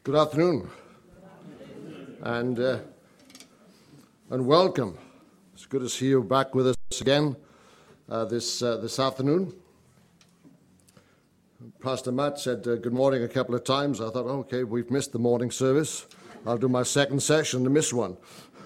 Good afternoon, and welcome. It's good to see you back with us again this afternoon. Pastor Matt said good morning a couple of times. I thought, okay, we've missed the morning service. I'll do my second session to miss one.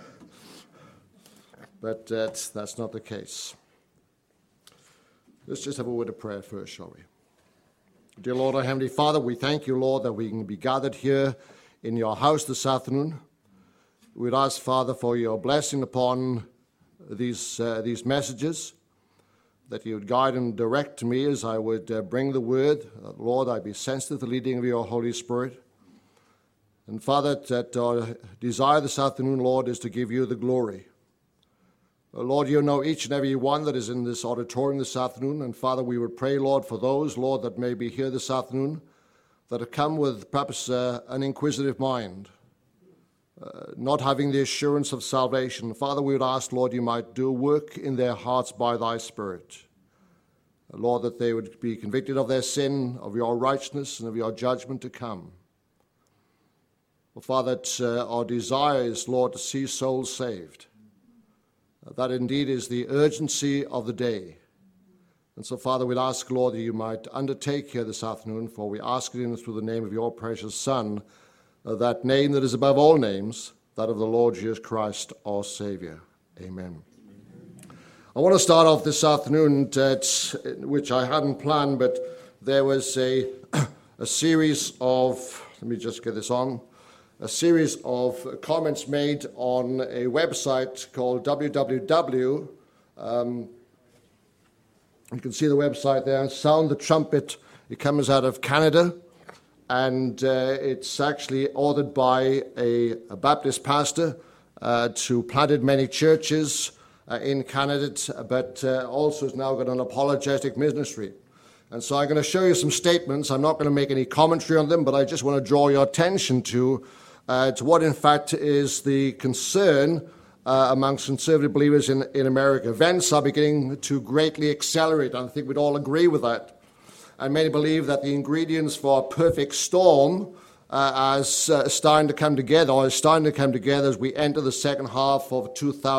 But that's not the case. Let's just have a word of prayer first, shall we? Dear Lord, our Heavenly Father, we thank you, Lord, that we can be gathered here in your house this afternoon. We'd ask, Father, for your blessing upon these messages, that you would guide and direct me as I would bring the word. Lord, I'd be sensitive to the leading of your Holy Spirit. And Father, that our desire this afternoon, Lord, is to give you the glory. Lord, you know each and every one that is in this auditorium this afternoon. And Father, we would pray, Lord, for those, Lord, that may be here this afternoon, that have come with perhaps an inquisitive mind, not having the assurance of salvation. Father, we would ask, Lord, you might do work in their hearts by thy Spirit. Lord, that they would be convicted of their sin, of your righteousness, and of your judgment to come. Well, Father, our desire is, Lord, to see souls saved. That indeed is the urgency of the day. And so, Father, we'd ask, Lord, that you might undertake here this afternoon, for we ask it in and through the name of your precious Son, that name that is above all names, that of the Lord Jesus Christ, our Savior. Amen. I want to start off this afternoon, which I hadn't planned, but there was a series of, let me just get this on, a series of comments made on a website called www. You can see the website there, Sound the Trumpet. It comes out of Canada, and it's actually authored by a Baptist pastor who planted many churches in Canada, but also has now got an apologetic ministry. And so I'm going to show you some statements. I'm not going to make any commentary on them, but I just want to draw your attention to what, in fact, is the concern amongst conservative believers in America. Events are beginning to greatly accelerate, and I think we'd all agree with that. And many believe that the ingredients for a perfect storm is starting to come together as we enter the second half of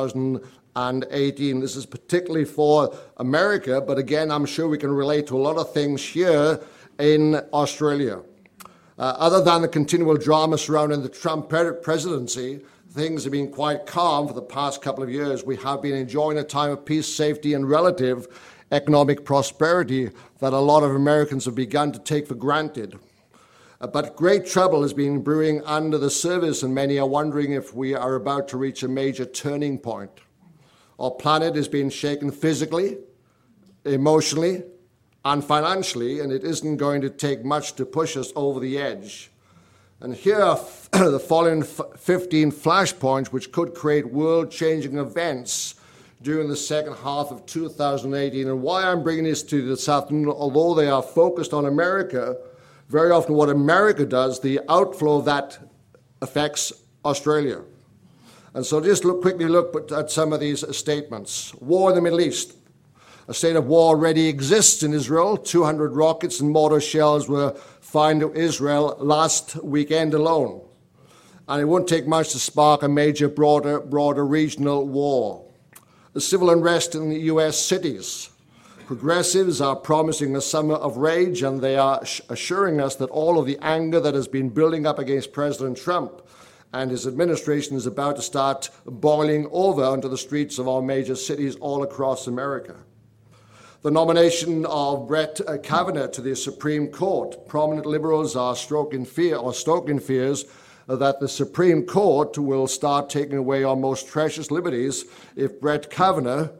2018. This is particularly for America, but again, I'm sure we can relate to a lot of things here in Australia. Other than the continual drama surrounding the Trump presidency, things have been quite calm for the past couple of years. We have been enjoying a time of peace, safety, and relative economic prosperity that a lot of Americans have begun to take for granted. But great trouble has been brewing under the surface, and many are wondering if we are about to reach a major turning point. Our planet is being shaken physically, emotionally, and financially, and it isn't going to take much to push us over the edge. And here are the following 15 flashpoints which could create world-changing events during the second half of 2018. And why I'm bringing this to you this afternoon, although they are focused on America, very often what America does, the outflow of that affects Australia. And so just quickly look at some of these statements. War in the Middle East. A state of war already exists in Israel. 200 rockets and mortar shells were fired to Israel last weekend alone. And it won't take much to spark a major, broader regional war. The civil unrest in the U.S. cities. Progressives are promising a summer of rage, and they are assuring us that all of the anger that has been building up against President Trump and his administration is about to start boiling over onto the streets of our major cities all across America. The nomination of Brett Kavanaugh to the Supreme Court. Prominent liberals are stoking fears that the Supreme Court will start taking away our most precious liberties if Brett Kavanaugh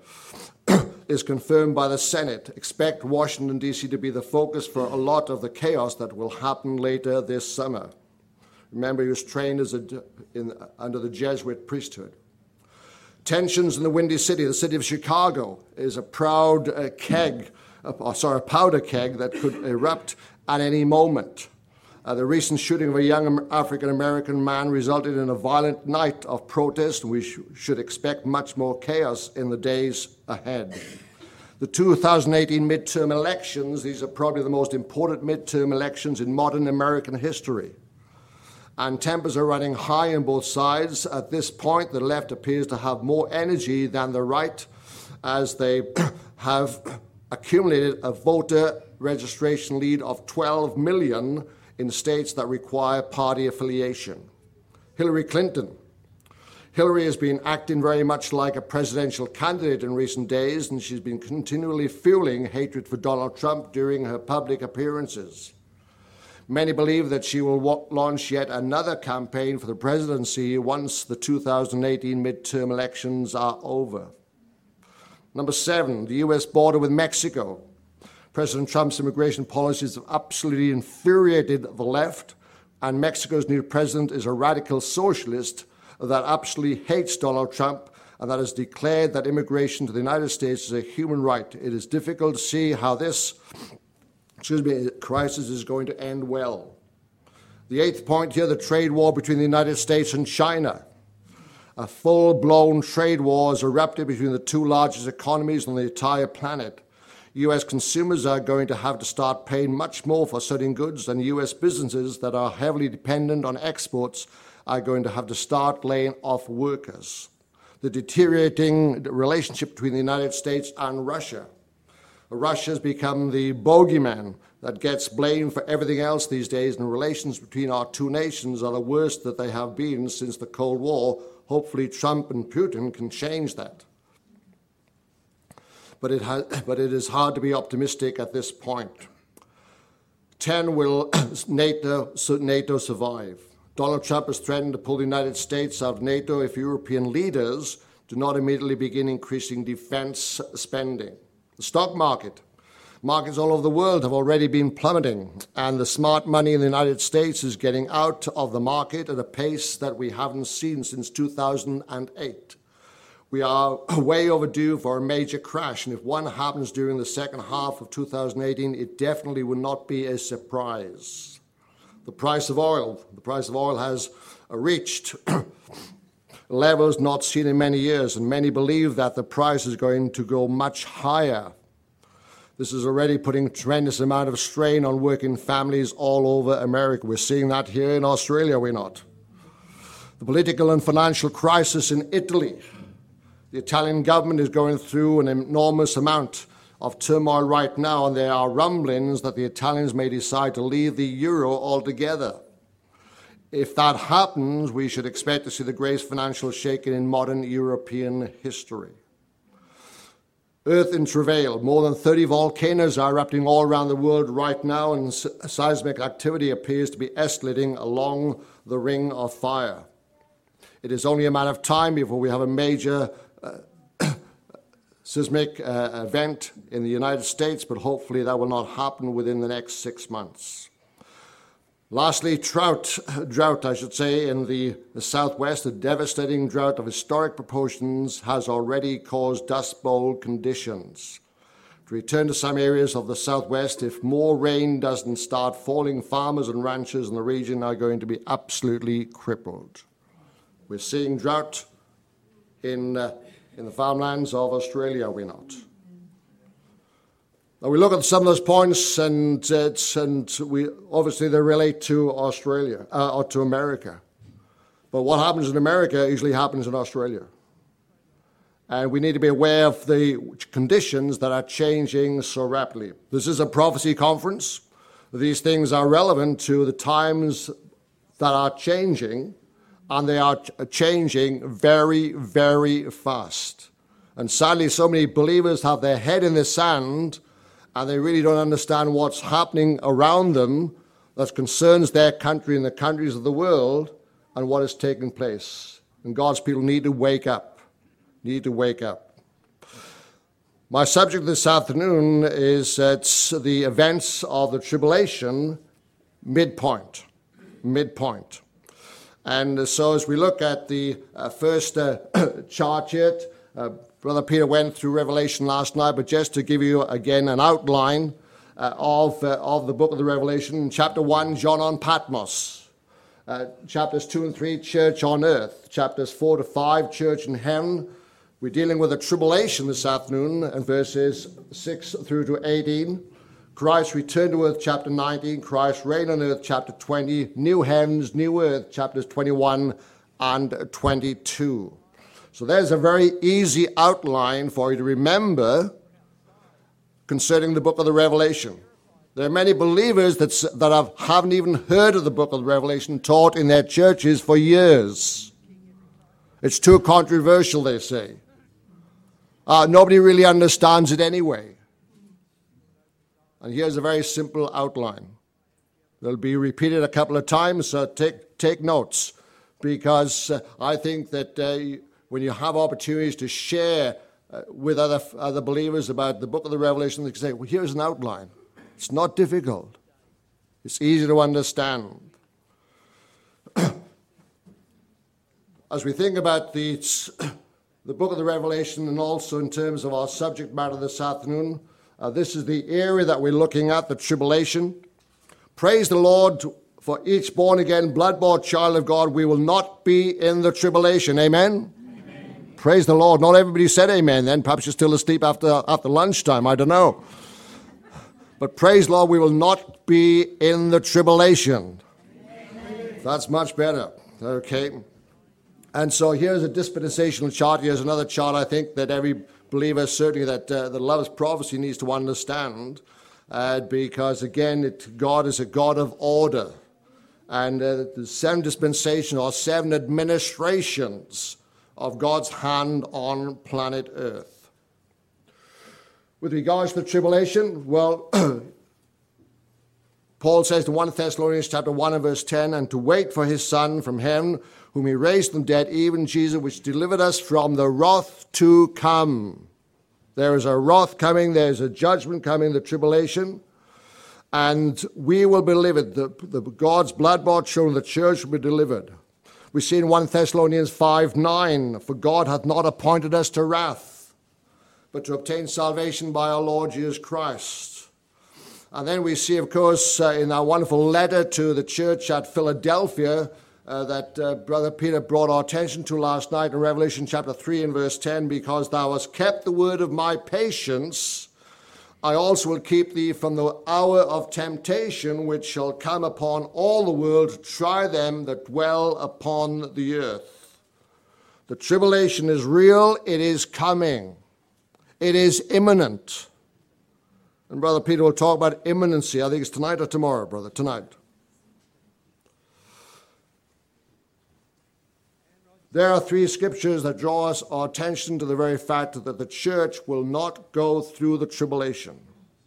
is confirmed by the Senate. Expect Washington, D.C. to be the focus for a lot of the chaos that will happen later this summer. Remember, he was trained under the Jesuit priesthood. Tensions in the Windy City. The city of Chicago is a powder keg that could erupt at any moment. The recent shooting of a young African-American man resulted in a violent night of protest. We should expect much more chaos in the days ahead. The 2018 midterm elections, these are probably the most important midterm elections in modern American history. and tempers are running high on both sides. At this point, the left appears to have more energy than the right, as they have accumulated a voter registration lead of 12 million in states that require party affiliation. Hillary Clinton. Hillary has been acting very much like a presidential candidate in recent days, and she's been continually fueling hatred for Donald Trump during her public appearances. Many believe that she will launch yet another campaign for the presidency once the 2018 midterm elections are over. Number 7, the U.S. border with Mexico. President Trump's immigration policies have absolutely infuriated the left, and Mexico's new president is a radical socialist that absolutely hates Donald Trump and that has declared that immigration to the United States is a human right. It is difficult to see how this crisis is going to end well. The 8th point here, the trade war between the United States and China. A full-blown trade war has erupted between the two largest economies on the entire planet. U.S. consumers are going to have to start paying much more for certain goods, and U.S. businesses that are heavily dependent on exports are going to have to start laying off workers. The deteriorating relationship between the United States and Russia. Russia has become the bogeyman that gets blamed for everything else these days, and relations between our two nations are the worst that they have been since the Cold War. Hopefully Trump and Putin can change that. But it is hard to be optimistic at this point. 10, will NATO survive? Donald Trump has threatened to pull the United States out of NATO if European leaders do not immediately begin increasing defense spending. The stock market. Markets all over the world have already been plummeting, and the smart money in the United States is getting out of the market at a pace that we haven't seen since 2008. We are way overdue for a major crash, and if one happens during the second half of 2018, it definitely would not be a surprise. The price of oil. The price of oil has reached levels not seen in many years, and many believe that the price is going to go much higher. This is already putting a tremendous amount of strain on working families all over America. We're seeing that here in Australia, we're not. The political and financial crisis in Italy. The Italian government is going through an enormous amount of turmoil right now, and there are rumblings that the Italians may decide to leave the euro altogether. If that happens, we should expect to see the greatest financial shaking in modern European history. Earth in travail. More than 30 volcanoes are erupting all around the world right now, and seismic activity appears to be escalating along the ring of fire. It is only a matter of time before we have a major seismic event in the United States, but hopefully that will not happen within the next 6 months. Lastly, drought, in the southwest. A devastating drought of historic proportions has already caused dust bowl conditions. To return to some areas of the southwest, if more rain doesn't start falling, farmers and ranchers in the region are going to be absolutely crippled. We're seeing drought in the farmlands of Australia, we're not. Now we look at some of those points, and we obviously they relate to Australia or to America. But what happens in America usually happens in Australia. And we need to be aware of the conditions that are changing so rapidly. This is a prophecy conference. These things are relevant to the times that are changing, and they are changing very, very fast. And sadly, so many believers have their head in the sand, and they really don't understand what's happening around them that concerns their country and the countries of the world and what is taking place. And God's people need to wake up. My subject this afternoon is the events of the tribulation midpoint. And so as we look at the first chart here, Brother Peter went through Revelation last night, but just to give you again an outline of the book of the Revelation, chapter 1, John on Patmos. Chapters 2 and 3, church on earth. Chapters 4 to 5, church in heaven. We're dealing with the tribulation this afternoon, and verses 6 through to 18. Christ return to earth, chapter 19, Christ reign on earth, chapter 20, new heavens, new earth, chapters 21 and 22. So there's a very easy outline for you to remember concerning the book of the Revelation. There are many believers that haven't even heard of the book of the Revelation taught in their churches for years. It's too controversial, they say. Nobody really understands it anyway. And here's a very simple outline. It'll be repeated a couple of times, so take notes, because I think that when you have opportunities to share with other believers about the book of the Revelation, they can say, well, here's an outline. It's not difficult. It's easy to understand. As we think about the book of the Revelation, and also in terms of our subject matter this afternoon, this is the area that we're looking at, the tribulation. Praise the Lord for each born-again, blood-bought child of God. We will not be in the tribulation. Amen? Amen? Praise the Lord. Not everybody said amen then. Perhaps you're still asleep after lunchtime. I don't know. But praise the Lord, we will not be in the tribulation. Amen. That's much better. Okay. And so here's a dispensational chart. Here's another chart I think that every believer, certainly that loves prophecy, needs to understand. Because again, God is a God of order. And the 7 dispensations are 7 administrations of God's hand on planet Earth. With regards to the tribulation, well, Paul says in 1 Thessalonians chapter 1 and verse 10, and to wait for his Son from heaven, whom he raised from the dead, even Jesus, which delivered us from the wrath to come. There is a wrath coming, there is a judgment coming, the tribulation, and we will be delivered. The God's blood-bought children, the church will be delivered. We see in 1 Thessalonians 5:9, for God hath not appointed us to wrath, but to obtain salvation by our Lord Jesus Christ. And then we see, of course, in our wonderful letter to the church at Philadelphia that Brother Peter brought our attention to last night in Revelation chapter 3 and verse 10, because thou hast kept the word of my patience, I also will keep thee from the hour of temptation which shall come upon all the world to try them that dwell upon the earth. The tribulation is real, it is coming. It is imminent. And Brother Peter will talk about imminency. I think it's tonight or tomorrow, brother, tonight. There are 3 scriptures that draw us our attention to the very fact that the church will not go through the tribulation.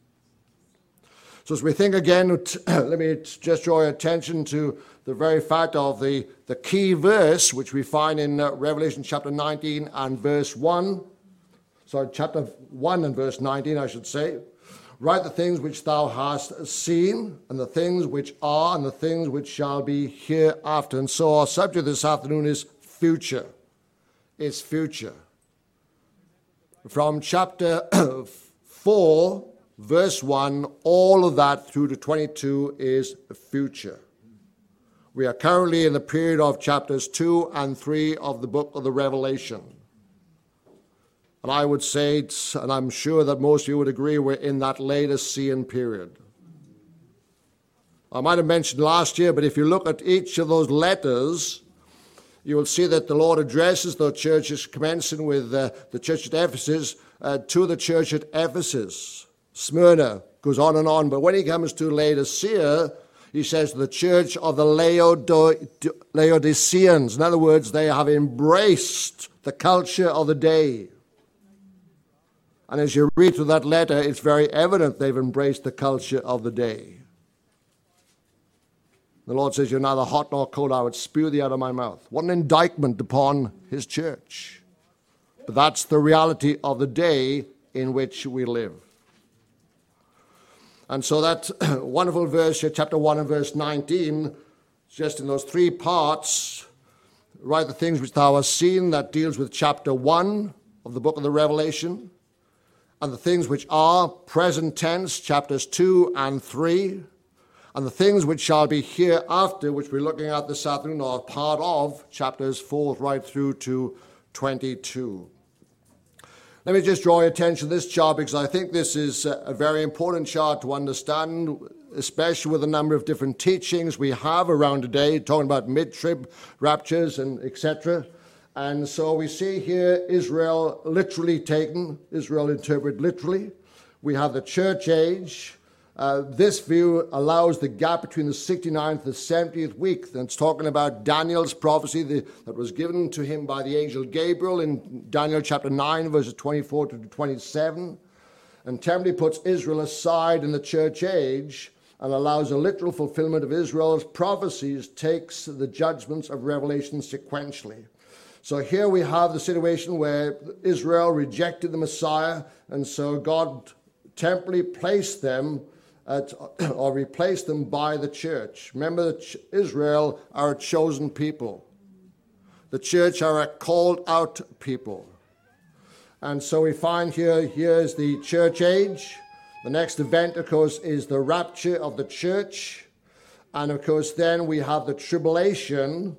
So as we think again, let me just draw your attention to the very fact of the key verse, which we find in Revelation chapter 19 and verse 1. Sorry, chapter 1 and verse 19, I should say. Write the things which thou hast seen, and the things which are, and the things which shall be hereafter. And so our subject this afternoon is future. It's future. From chapter 4, verse 1, all of that through to 22 is future. We are currently in the period of chapters 2 and 3 of the book of the Revelation. And I would say, and I'm sure that most of you would agree, we're in that Laodicean period. I might have mentioned last year, but if you look at each of those letters, you will see that the Lord addresses the churches, commencing with the church at Ephesus, to the church at Ephesus. Smyrna goes on, but when he comes to Laodicea, he says the church of the Laodiceans. In other words, they have embraced the culture of the day. And as you read through that letter, it's very evident they've embraced the culture of the day. The Lord says, you're neither hot nor cold, I would spew thee out of my mouth. What an indictment upon his church. But that's the reality of the day in which we live. And so that wonderful verse here, chapter 1 and verse 19, just in those 3 parts, write the things which thou hast seen, that deals with chapter 1 of the book of the Revelation. And the things which are, present tense, chapters 2 and 3, and the things which shall be hereafter, which we're looking at this afternoon, are part of chapters 4 right through to 22. Let me just draw your attention to this chart because I think this is a very important chart to understand, especially with the number of different teachings we have around today, talking about mid-trib raptures and etc. And so we see here Israel literally taken, Israel interpreted literally. We have the church age. This view allows the gap between the 69th and the 70th week. And it's talking about Daniel's prophecy that was given to him by the angel Gabriel in Daniel chapter 9, verses 24 to 27. And temporarily puts Israel aside in the church age and allows a literal fulfillment of Israel's prophecies, takes the judgments of Revelation sequentially. So here we have the situation where Israel rejected the Messiah, and so God temporarily placed them or replace them by the church. Remember that Israel are a chosen people. The church are a called out people. And so we find here's the church age. The next event, of course, is the rapture of the church. And of course, then we have the tribulation,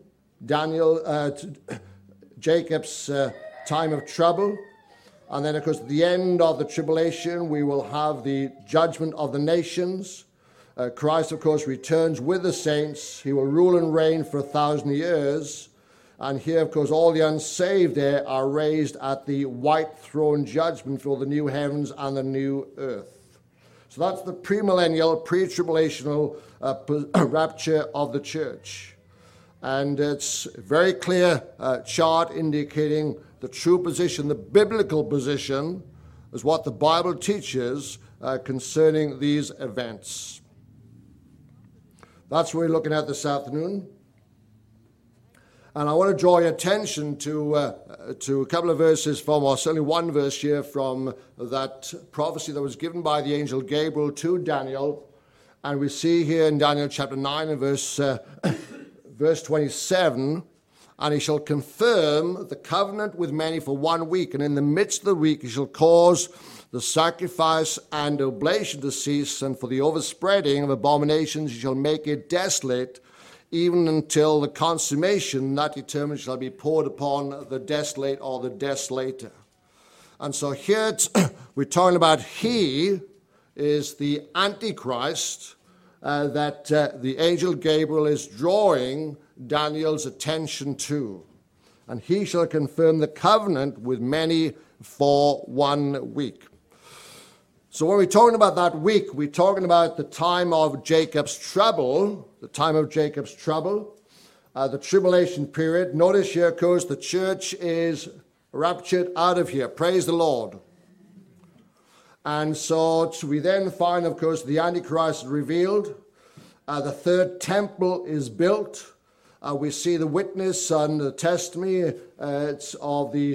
Jacob's time of trouble. And then, of course, at the end of the tribulation, we will have the judgment of the nations. Christ, of course, returns with the saints. He will rule and reign for 1,000 years. And here, of course, all the unsaved there are raised at the white throne judgment for the new heavens and the new earth. So that's the premillennial, pre-tribulational rapture of the church. And it's a very clear chart indicating the true position, the biblical position, is what the Bible teaches concerning these events. That's what we're looking at this afternoon. And I want to draw your attention to a couple of verses from, or certainly one verse here from that prophecy that was given by the angel Gabriel to Daniel. And we see here in Daniel chapter 9 and verse 27, and he shall confirm the covenant with many for 1 week, and in the midst of the week he shall cause the sacrifice and oblation to cease, and for the overspreading of abominations he shall make it desolate, even until the consummation that determined shall be poured upon the desolate or the desolator. And so here we're talking about he is the Antichrist that the angel Gabriel is drawing Daniel's attention to. And he shall confirm the covenant with many for 1 week. So when we're talking about that week, we're talking about the time of Jacob's trouble, the tribulation period. Notice here, of course, the church is raptured out of here. Praise the Lord. And so we then find, of course, the Antichrist is revealed. The third temple is built. We see the witness and the testimony of the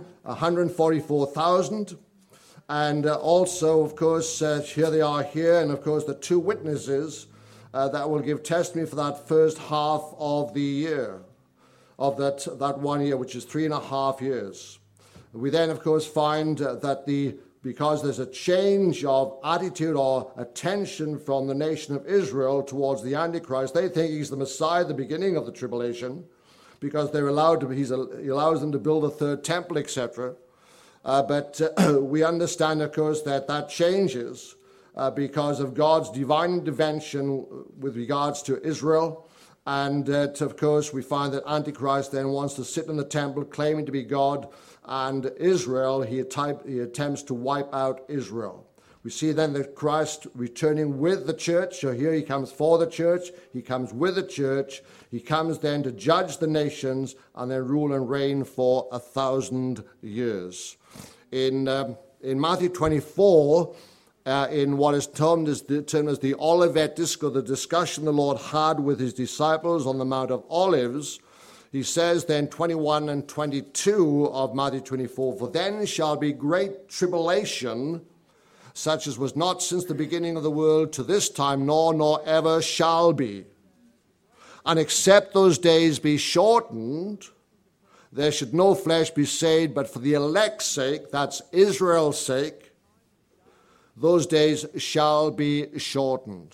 144,000. And also, of course, here they are here. And, of course, the two witnesses that will give testimony for that first half of the year, of that 1 year, which is 3.5 years. We then, of course, find that because there's a change of attitude or attention from the nation of Israel towards the Antichrist, they think he's the Messiah at the beginning of the tribulation, because he allows them to build a third temple, etc. But we understand, of course, that changes because of God's divine intervention with regards to Israel. And of course, we find that Antichrist then wants to sit in the temple claiming to be God, and Israel, he attempts to wipe out Israel. We see then that Christ returning with the church. So here he comes for the church, he comes with the church, he comes then to judge the nations and then rule and reign for 1,000 years. In Matthew 24, in what is termed as the Olivet Discourse, the discussion the Lord had with his disciples on the Mount of Olives, he says then 21 and 22 of Matthew 24, for then shall be great tribulation, such as was not since the beginning of the world to this time, nor ever shall be. And except those days be shortened, there should no flesh be saved, but for the elect's sake, that's Israel's sake, those days shall be shortened.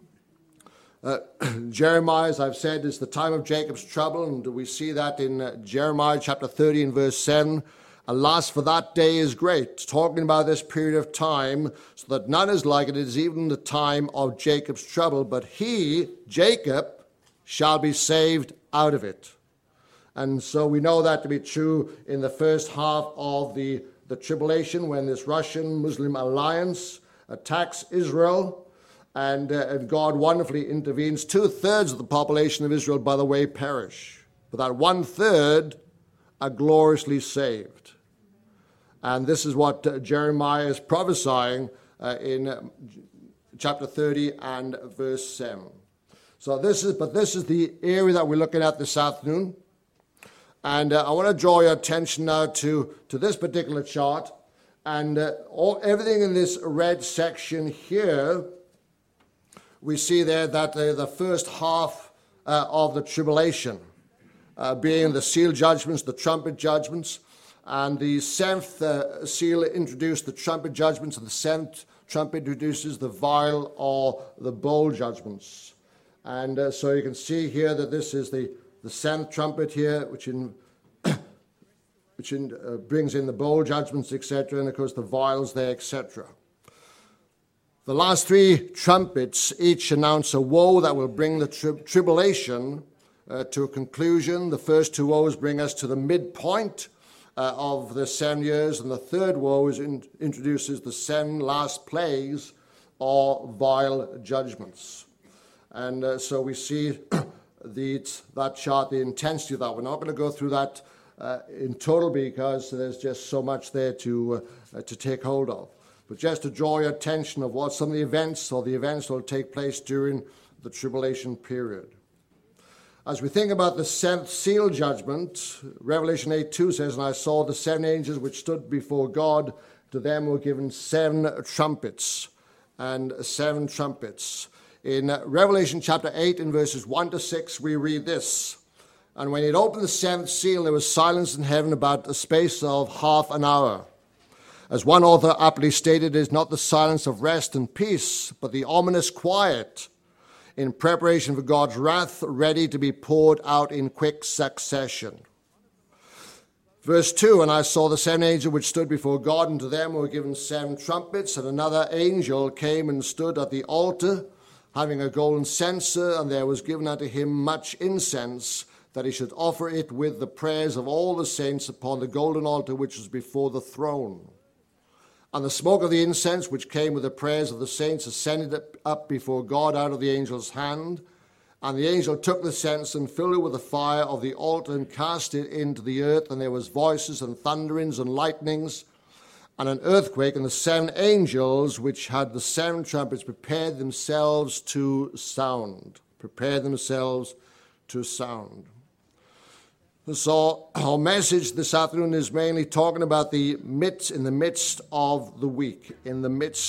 Jeremiah, as I've said, is the time of Jacob's trouble, and we see that in Jeremiah chapter 30 and verse 7. Alas, for that day is great, talking about this period of time, so that none is like it. It is even the time of Jacob's trouble, but he, Jacob, shall be saved out of it. And so we know that to be true in the first half of the tribulation, when this Russian-Muslim alliance attacks Israel, and God wonderfully intervenes. 2/3 of the population of Israel, by the way, perish. But that 1/3 are gloriously saved. And this is what Jeremiah is prophesying in chapter 30 and verse 7. So this is the area that we're looking at this afternoon. And I want to draw your attention now to this particular chart. And everything in this red section here, we see there that the first half of the tribulation, being the seal judgments, the trumpet judgments, and the seventh seal introduced the trumpet judgments, and the seventh trumpet introduces the vial or the bowl judgments. And so you can see here that this is the seventh trumpet here, which brings in the bowl judgments, etc., and of course the vials there, etc. The last three trumpets each announce a woe that will bring the tribulation to a conclusion. The first two woes bring us to the midpoint of the 7 years, and the third woe introduces the 7 last plagues or vile judgments. And so we see that chart, the intensity of that. We're not going to go through that in total because there's just so much there to take hold of. But just to draw your attention of what some of the events that will take place during the tribulation period. As we think about the seventh seal judgment, Revelation 8:2 says, "And I saw the 7 angels which stood before God. To them were given 7 trumpets and 7 trumpets." In Revelation chapter 8 in verses 1 to 6, we read this. "And when he had opened the 7th seal, there was silence in heaven about a space of half an hour. As one author aptly stated, it is not the silence of rest and peace, but the ominous quiet in preparation for God's wrath, ready to be poured out in quick succession." Verse 2, "And I saw the 7 angels which stood before God, and to them were given 7 trumpets. And another angel came and stood at the altar, having a golden censer, and there was given unto him much incense, that he should offer it with the prayers of all the saints upon the golden altar which was before the throne. And the smoke of the incense, which came with the prayers of the saints, ascended up before God out of the angel's hand. And the angel took the censer and filled it with the fire of the altar and cast it into the earth. And there was voices and thunderings and lightnings and an earthquake. And the 7 angels, which had the 7 trumpets, prepared themselves to sound. So our message this afternoon is mainly talking about in the midst of the week. And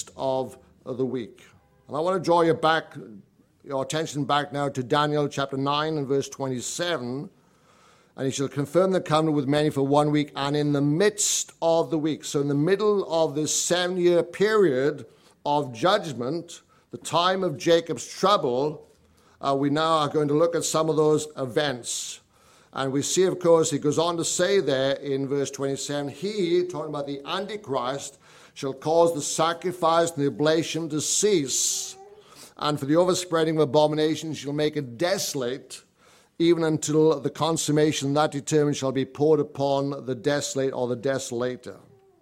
I want to draw your attention back now to Daniel chapter 9 and verse 27. "And he shall confirm the covenant with many for 1 week, and in the midst of the week." So in the middle of this 7-year period of judgment, the time of Jacob's trouble, we now are going to look at some of those events. And we see, of course, he goes on to say there in verse 27, "He," talking about the Antichrist, "shall cause the sacrifice and the oblation to cease, and for the overspreading of abominations shall make it desolate, even until the consummation that determined shall be poured upon the desolate or the desolator."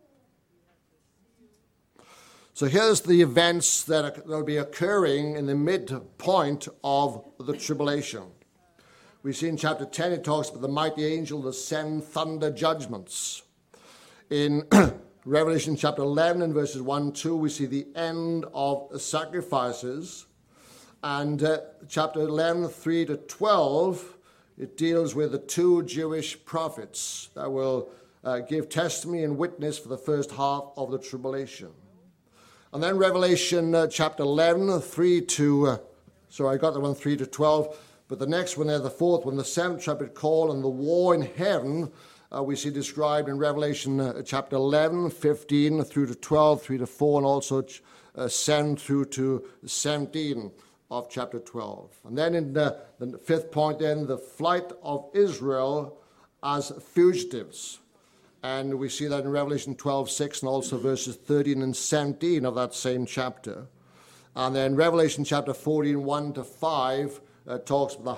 So here's the events that will be occurring in the midpoint of the tribulation. We see in chapter 10, it talks about the mighty angel, the 7 thunder judgments. In Revelation chapter 11 and verses 1 and 2, we see the end of sacrifices. And chapter 11, 3 to 12, it deals with the 2 Jewish prophets that will give testimony and witness for the first half of the tribulation. And then Revelation chapter 11, 3 to 12. But the next one there, the fourth one, the 7th trumpet call and the war in heaven, we see described in Revelation chapter 11, 15 through to 12, 3 to 4, and also 7 through to 17 of chapter 12. And then in the 5th point then, the flight of Israel as fugitives. And we see that in Revelation 12:6 and also verses 13 and 17 of that same chapter. And then Revelation chapter 14, 1 to 5, talks about the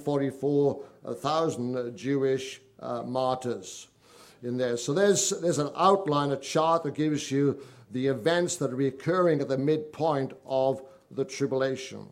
144,000 Jewish martyrs in there. So there's an outline, a chart that gives you the events that are occurring at the midpoint of the tribulation.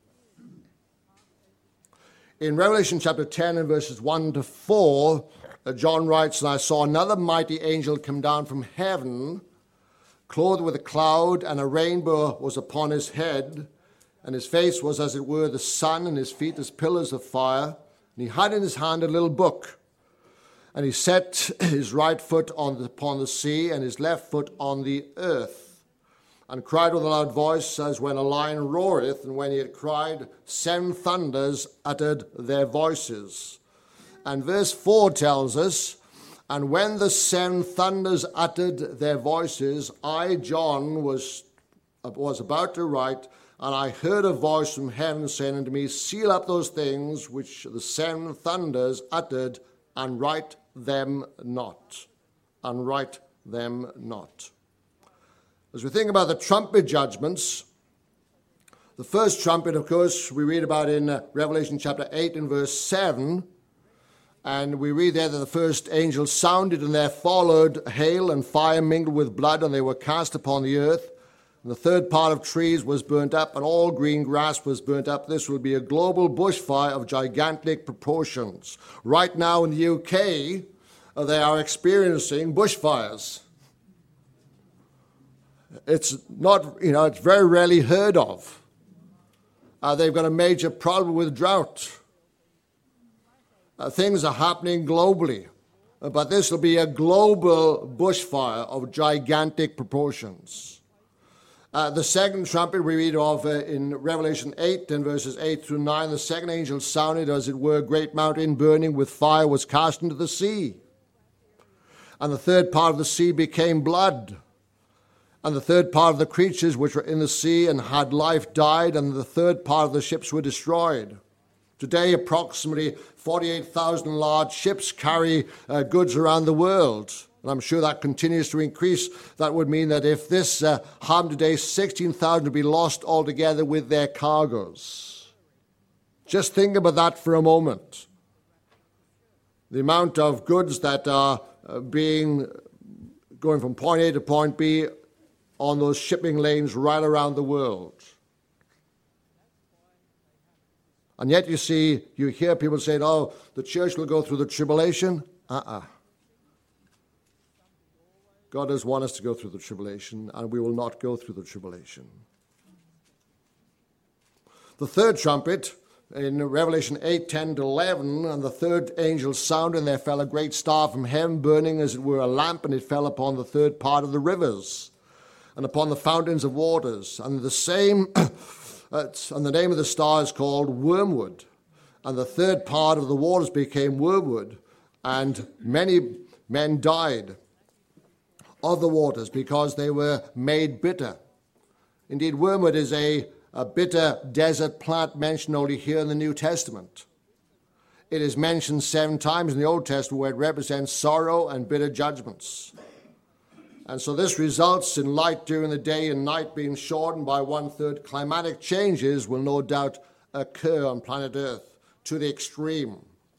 In Revelation chapter 10 and verses 1 to 4, John writes, "And I saw another mighty angel come down from heaven, clothed with a cloud, and a rainbow was upon his head, and his face was as it were the sun, and his feet as pillars of fire. And he had in his hand a little book. And he set his right foot upon the sea, and his left foot on the earth, and cried with a loud voice, as when a lion roareth. And when he had cried, 7 thunders uttered their voices." And verse 4 tells us, "And when the 7 thunders uttered their voices, I, John, was about to write, and I heard a voice from heaven saying unto me, Seal up those things which the 7 thunders uttered, and write them not." And write them not. As we think about the trumpet judgments, the first trumpet, of course, we read about in Revelation chapter 8 and verse 7. And we read there that the first angel sounded, and there followed hail and fire mingled with blood, and they were cast upon the earth. And the third part of trees was burnt up, and all green grass was burnt up. This will be a global bushfire of gigantic proportions. Right now in the UK, they are experiencing bushfires. It's not, it's very rarely heard of. They've got a major problem with drought. Things are happening globally, but this will be a global bushfire of gigantic proportions. The second trumpet we read of in Revelation 8 and verses 8 through 9. The second angel sounded, as it were, a great mountain burning with fire was cast into the sea. And the third part of the sea became blood. And the third part of the creatures which were in the sea and had life died, and the third part of the ships were destroyed. Today, approximately 48,000 large ships carry goods around the world. And I'm sure that continues to increase. That would mean that if this happened today, 16,000 would be lost altogether with their cargoes. Just think about that for a moment. The amount of goods that are going from point A to point B on those shipping lanes right around the world. And yet you hear people saying, oh, the church will go through the tribulation. God does want us to go through the tribulation, and we will not go through the tribulation. The third trumpet, in Revelation 8, 10 to 11, and the third angel sounded, and there fell a great star from heaven, burning as it were a lamp, and it fell upon the third part of the rivers, and upon the fountains of waters. And the same... and the name of the star is called Wormwood. And the third part of the waters became wormwood, and many men died of the waters because they were made bitter. Indeed, wormwood is a bitter desert plant mentioned only here in the New Testament. It is mentioned 7 times in the Old Testament, where it represents sorrow and bitter judgments. And so this results in light during the day and night being shortened by 1/3. Climatic changes will no doubt occur on planet Earth to the extreme.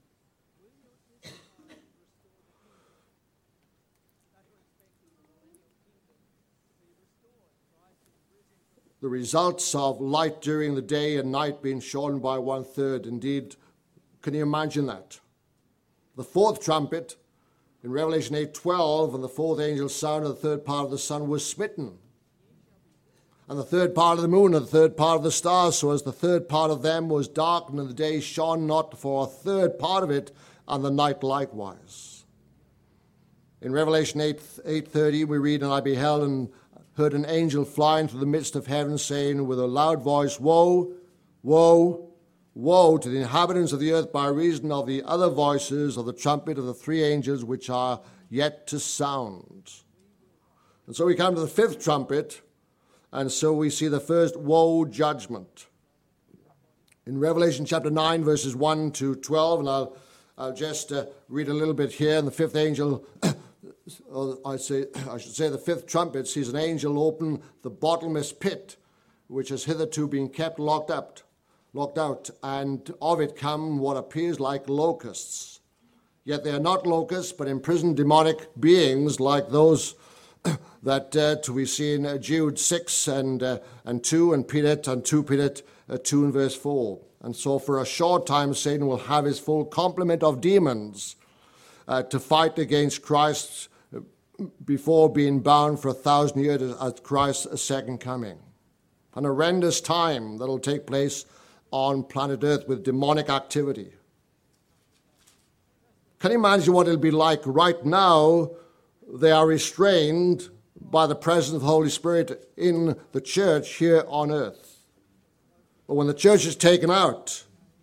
The results of light during the day and night being shortened by 1/3. Indeed, can you imagine that? The fourth trumpet, in Revelation 8:12, and the fourth angel sounded, the third part of the sun was smitten, and the third part of the moon, and the third part of the stars, so as the third part of them was darkened, and the day shone not for a third part of it, and the night likewise. In Revelation 8:30, we read, and I beheld and heard an angel flying through the midst of heaven, saying with a loud voice, Woe, woe, woe to the inhabitants of the earth by reason of the other voices of the trumpet of the 3 angels which are yet to sound. And so we come to the 5th trumpet, and so we see the first woe judgment. In Revelation chapter 9, verses 1 to 12, and I'll just read a little bit here. And the 5th angel I should say the fifth trumpet sees an angel open the bottomless pit, which has hitherto been kept locked out, and of it come what appears like locusts. Yet they are not locusts, but imprisoned demonic beings like those that we see in Jude 6 and 2, and Peter and 2 Peter 2 and verse 4. And so for a short time Satan will have his full complement of demons to fight against Christ before being bound for 1,000 years at Christ's second coming. An horrendous time that will take place on planet Earth with demonic activity. Can you imagine what it'll be like right now? They are restrained by the presence of the Holy Spirit in the church here on earth. But when the church is taken out,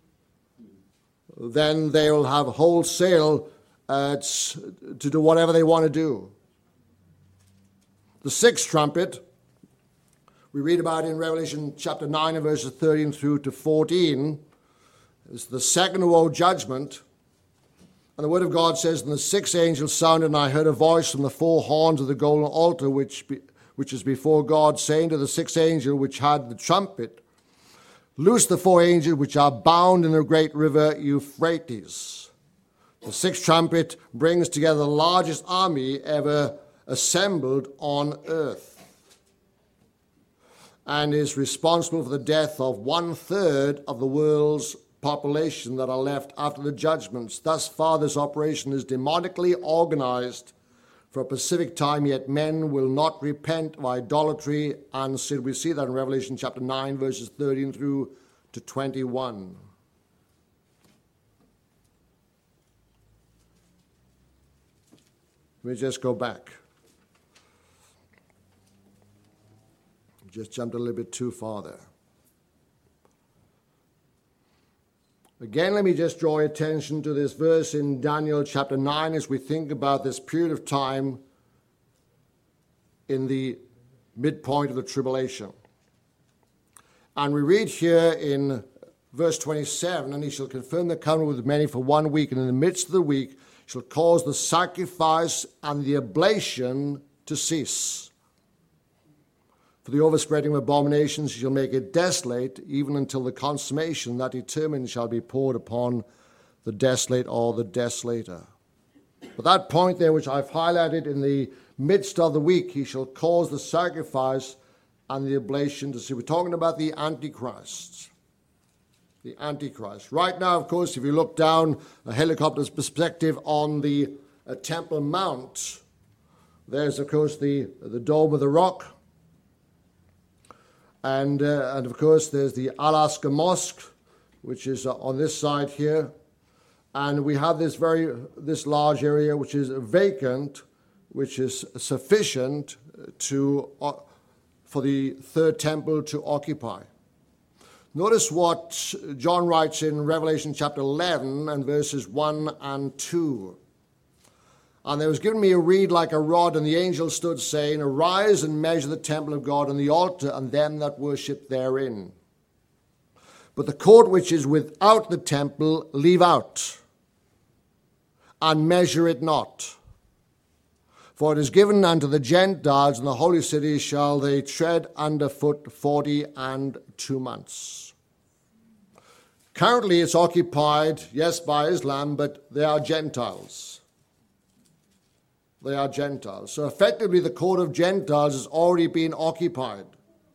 then they will have wholesale to do whatever they want to do. The sixth trumpet, we read about in Revelation chapter 9 and verses 13 through to 14, is the second woe judgment. And the word of God says, "And the sixth angel sounded, and I heard a voice from the four horns of the golden altar, which is before God, saying to the sixth angel which had the trumpet, Loose the four angels which are bound in the great river Euphrates." The sixth trumpet brings together the largest army ever assembled on earth, and is responsible for the death of 1/3 of the world's population that are left after the judgments. Thus far, this operation is demonically organized for a specific time, yet men will not repent of idolatry and sin. We see that in Revelation chapter 9, verses 13 through to 21. Let me just go back. Just jumped a little bit too far there. Again, let me just draw your attention to this verse in Daniel chapter 9 as we think about this period of time in the midpoint of the tribulation. And we read here in verse 27, "And he shall confirm the covenant with many for 1 week, and in the midst of the week shall cause the sacrifice and the oblation to cease. For the overspreading of abominations he shall make it desolate, even until the consummation that determined shall be poured upon the desolate or the desolator." But that point there, which I've highlighted, in the midst of the week, he shall cause the sacrifice and the oblation to cease. We're talking about the Antichrist. The Antichrist. Right now, of course, if you look down a helicopter's perspective on the Temple Mount, there's, of course, the Dome of the Rock. And of course, there's the Al-Aqsa Mosque, which is on this side here. And we have this large area which is vacant, which is sufficient for the third temple to occupy. Notice what John writes in Revelation chapter 11 and verses 1 and 2. "And there was given me a reed like a rod, and the angel stood, saying, Arise and measure the temple of God and the altar and them that worship therein. But the court which is without the temple leave out, and measure it not. For it is given unto the Gentiles, and the holy city shall they tread under foot 42 months. Currently it's occupied, yes, by Islam, but they are Gentiles. They are Gentiles. So effectively the court of Gentiles has already been occupied.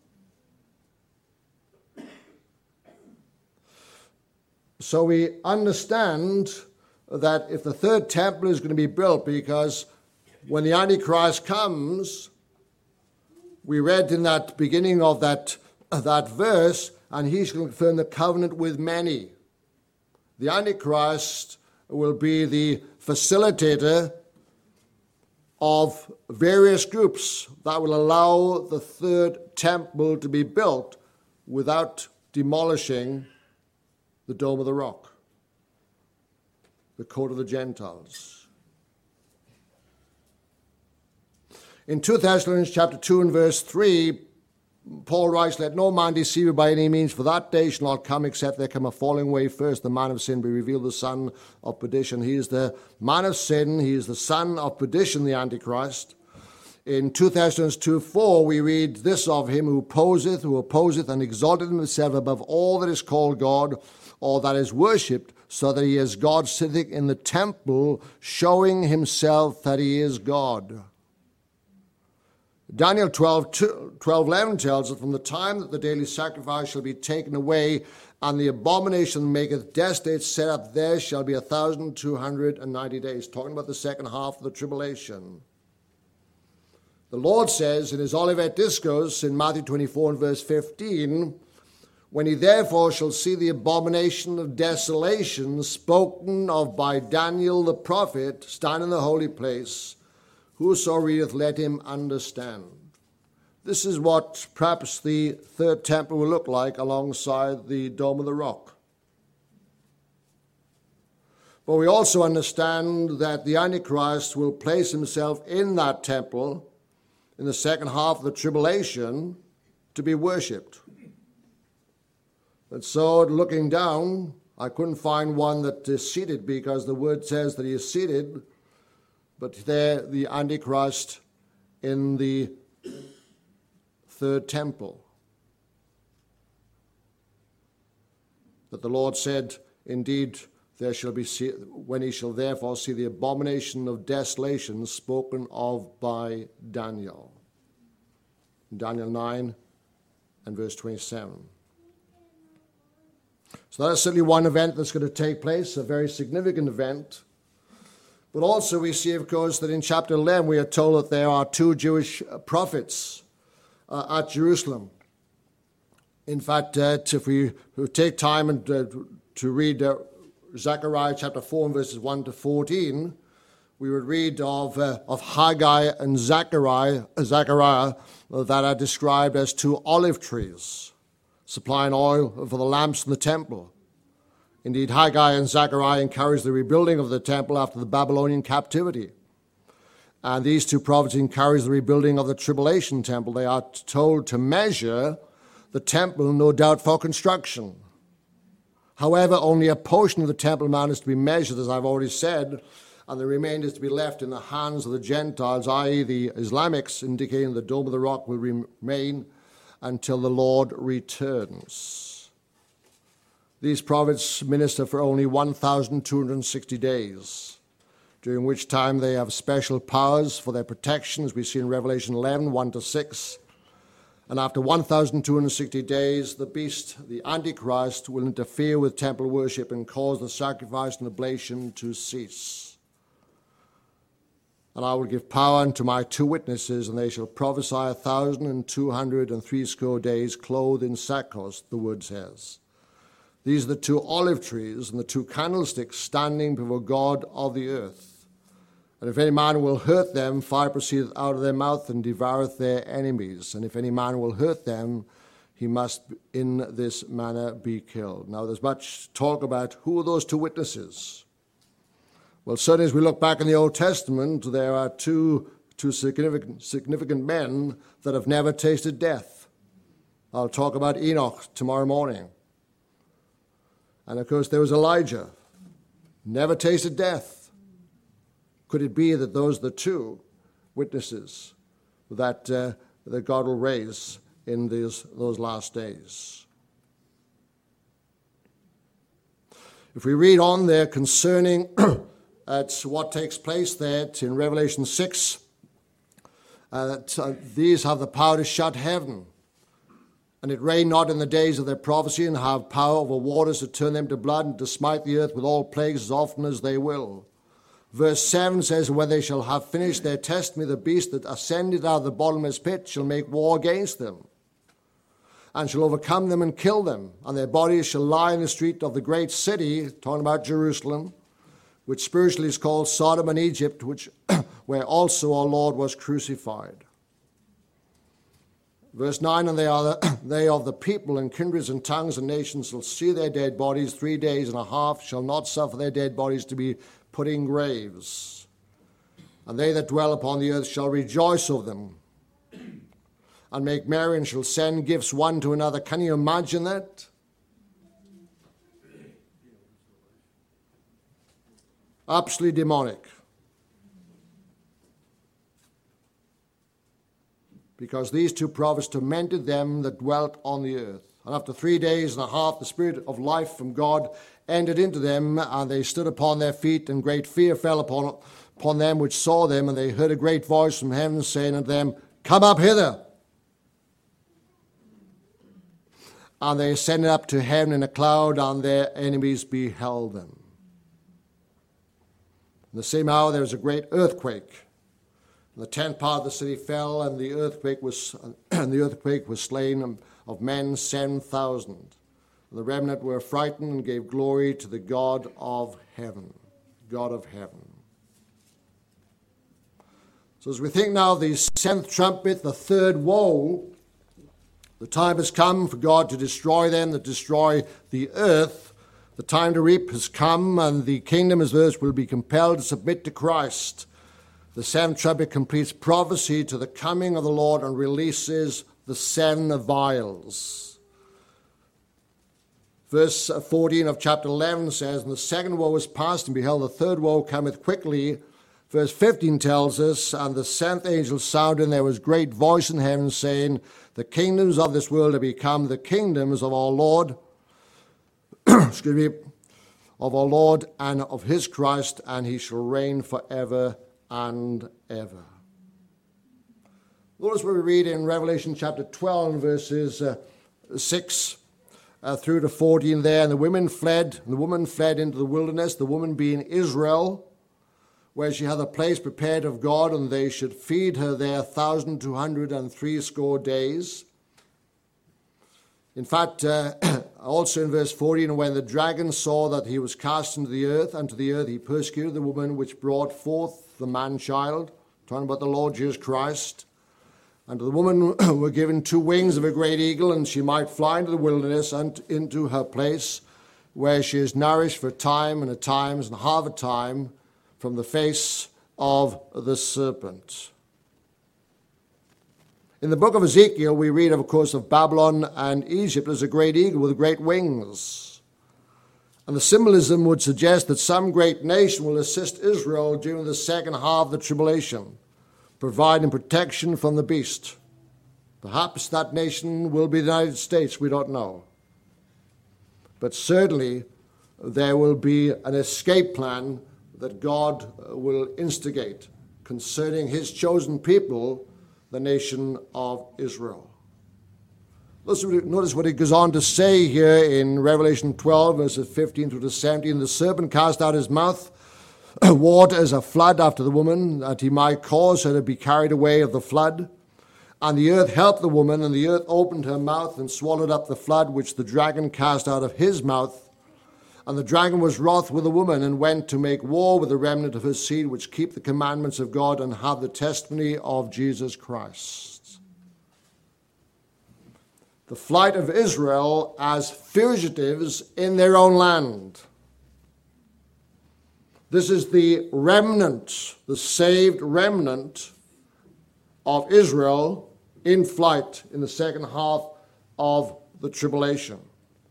So we understand that if the third temple is going to be built, because when the Antichrist comes, we read in that beginning of that verse, and he shall confirm the covenant with many. The Antichrist will be the facilitator of various groups that will allow the third temple to be built without demolishing the Dome of the Rock, the court of the Gentiles. In 2 Thessalonians chapter 2 and verse 3, Paul writes, let no man deceive you by any means, for that day shall not come except there come a falling away first, the man of sin be revealed, the son of perdition. He is the man of sin, he is the son of perdition, the Antichrist. In 2 Thessalonians 2:4, we read this of him who opposeth and exalteth himself above all that is called God, or that is worshipped, so that he is God sitting in the temple, showing himself that he is God. Daniel 12:11 tells us, from the time that the daily sacrifice shall be taken away, and the abomination maketh desolate set up, there shall be 1,290 days. Talking about the second half of the tribulation. The Lord says in his Olivet Discourse in Matthew 24 and verse 15, when he therefore shall see the abomination of desolation spoken of by Daniel the prophet stand in the holy place, whoso readeth, let him understand. This is what perhaps the third temple will look like alongside the Dome of the Rock. But we also understand that the Antichrist will place himself in that temple in the second half of the tribulation to be worshipped. And so looking down, I couldn't find one that is seated, because the word says that he is seated, but there the Antichrist in the third temple. That the Lord said, indeed, there shall be, when he shall therefore see the abomination of desolation spoken of by Daniel. Daniel 9 and verse 27. So that's certainly one event that's going to take place, a very significant event. But also we see, of course, that in chapter 11 we are told that there are two Jewish prophets at Jerusalem. In fact, if we take time and to read Zechariah chapter 4 and verses 1 to 14, we would read of Haggai and Zechariah that are described as two olive trees, supplying oil for the lamps in the temple. Indeed, Haggai and Zechariah encouraged the rebuilding of the temple after the Babylonian captivity. And these two prophets encourage the rebuilding of the tribulation temple. They are told to measure the temple, no doubt for construction. However, only a portion of the temple mount is to be measured, as I've already said, and the remainder is to be left in the hands of the Gentiles, i.e. the Islamics, indicating the Dome of the Rock will remain until the Lord returns. These prophets minister for only 1,260 days, during which time they have special powers for their protection, as we see in Revelation 11, 1 to 6. And after 1,260 days, the beast, the Antichrist, will interfere with temple worship and cause the sacrifice and oblation to cease. And I will give power unto my two witnesses, and they shall prophesy 1,260 days, clothed in sackcloth, the word says. These are the two olive trees and the two candlesticks standing before God of the earth. And if any man will hurt them, fire proceedeth out of their mouth and devoureth their enemies. And if any man will hurt them, he must in this manner be killed. Now there's much talk about who are those two witnesses. Well, certainly as we look back in the Old Testament, there are two significant men that have never tasted death. I'll talk about Enoch tomorrow morning. And of course there was Elijah, never tasted death. Could it be that those are the two witnesses that God will raise in those last days? If we read on there concerning what takes place there in Revelation 6, these have the power to shut heaven, and it rain not in the days of their prophecy, and have power over waters to turn them to blood, and to smite the earth with all plagues as often as they will. Verse 7 says, when they shall have finished their testimony, the beast that ascended out of the bottomless pit shall make war against them, and shall overcome them and kill them, and their bodies shall lie in the street of the great city, talking about Jerusalem, which spiritually is called Sodom and Egypt, where also our Lord was crucified. Verse 9, and they of the people and kindreds and tongues and nations shall see their dead bodies 3 days and a half, shall not suffer their dead bodies to be put in graves. And they that dwell upon the earth shall rejoice over them. and make merry, and shall send gifts one to another. Can you imagine that? Absolutely demonic. Because these two prophets tormented them that dwelt on the earth. And after 3 days and a half, the Spirit of life from God entered into them, and they stood upon their feet, and great fear fell upon them which saw them, and they heard a great voice from heaven saying unto them, Come up hither. And they ascended up to heaven in a cloud, and their enemies beheld them. In the same hour there was a great earthquake. And the 10th part of the city fell, and the earthquake was slain of men 7,000. And the remnant were frightened and gave glory to the God of heaven. God of heaven. So as we think now of the 7th trumpet, the third woe, the time has come for God to destroy them that destroy the earth. The time to reap has come, and the kingdom as earth will be compelled to submit to Christ. The 7th trumpet completes prophecy to the coming of the Lord and releases the 7 vials. Verse 14 of chapter 11 says, And the second woe is past, and behold, the third woe cometh quickly. Verse 15 tells us, And the 7th angel sounded, and there was great voice in heaven, saying, The kingdoms of this world are become the kingdoms of our Lord, of our Lord and of his Christ, and he shall reign forever and ever. Notice what we read in Revelation chapter 12, verses 6 through to 14 there. And the woman fled into the wilderness, the woman being Israel, where she had a place prepared of God, and they should feed her there 1,260 days. In fact, also in verse 14, when the dragon saw that he was cast into the earth, unto the earth he persecuted the woman which brought forth the man-child, talking about the Lord Jesus Christ. And to the woman were given 2 wings of a great eagle, and she might fly into the wilderness and into her place, where she is nourished for a time and a times and half a time from the face of the serpent. In the book of Ezekiel, we read, of course, of Babylon and Egypt as a great eagle with great wings. And the symbolism would suggest that some great nation will assist Israel during the second half of the tribulation, providing protection from the beast. Perhaps that nation will be the United States, we don't know. But certainly there will be an escape plan that God will instigate concerning his chosen people, the nation of Israel. Notice what he goes on to say here in Revelation 12, verses 15 through to 17. The serpent cast out his mouth, water as a flood after the woman, that he might cause her to be carried away of the flood. And the earth helped the woman, and the earth opened her mouth and swallowed up the flood which the dragon cast out of his mouth. And the dragon was wroth with the woman, and went to make war with the remnant of her seed, which keep the commandments of God and have the testimony of Jesus Christ. The flight of Israel as fugitives in their own land. This is the remnant, the saved remnant of Israel in flight in the second half of the tribulation.